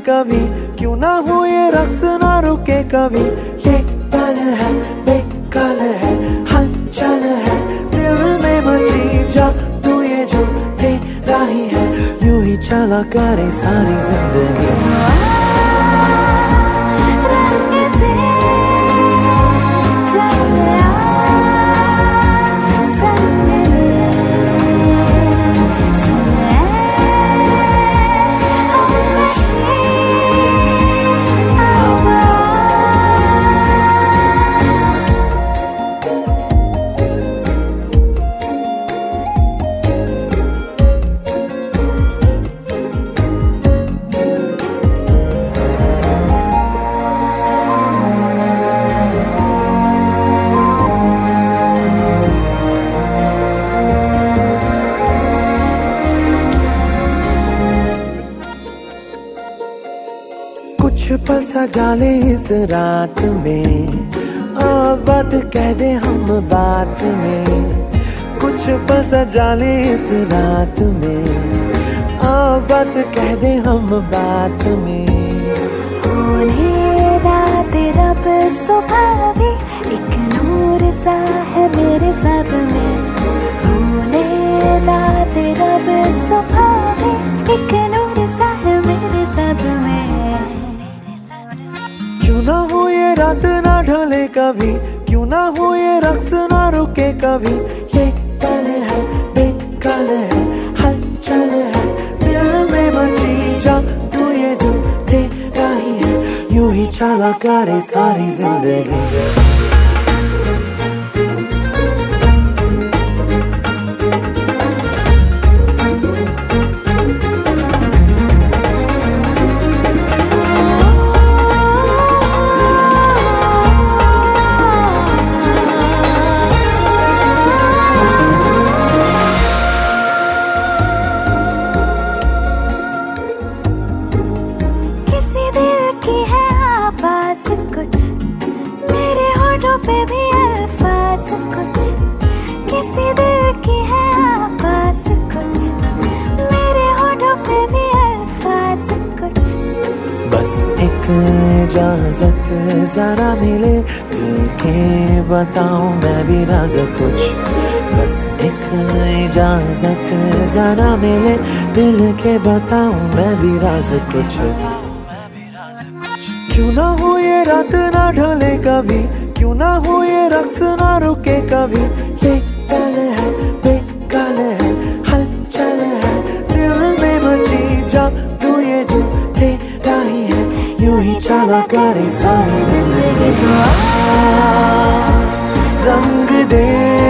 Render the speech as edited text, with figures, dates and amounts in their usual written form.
कभी, क्यों ना हो ये रक्स ना रुके कभी। ये पल है बेकल है, हलचल है दिल में मची जा तू, ये जो तेरा ही है, यूं ही चला करे सारी जिंदगी। कुछ पल सजा ले इस रात में, बात कह दे हम बात में। कुछ पल सजा ले इस रात में, बात कह दे हम बात में। होने रात रब सुबह भी एक नूर सा है मेरे सर में। होने रात रब सुबह भी एक नूर सा है मेरे सर में। क्यों ना हो ये रात ना ढले कभी, क्यों ना हो ये रक्स ना रुके कभी। ये पल है बेकल है, हलचल है दिल में मची जा तू, ये जो तेरा ही है, यूं ही चला करे सारी जिंदगी। कुछ मेरे होठों पे भी अल्फाज कुछ, किसी दिल की है आवाज कुछ, मेरे होठों पे भी अल्फाज कुछ। बस एक इजाजत जरा मिले, दिल के बताऊं मैं भी राज कुछ। बस एक इजाजत जरा मिले, दिल के बताऊं मैं भी राज कुछ। क्यों ना हो ये रात ना ढले कभी, क्यों ना हो ये रक्स ना रुके कभी। ये पल है बेकल है, हलचल है दिल में मची जा तू, ये जो तेरा ही है, यूं ही चला करे सारी जिंदगी। रंग दे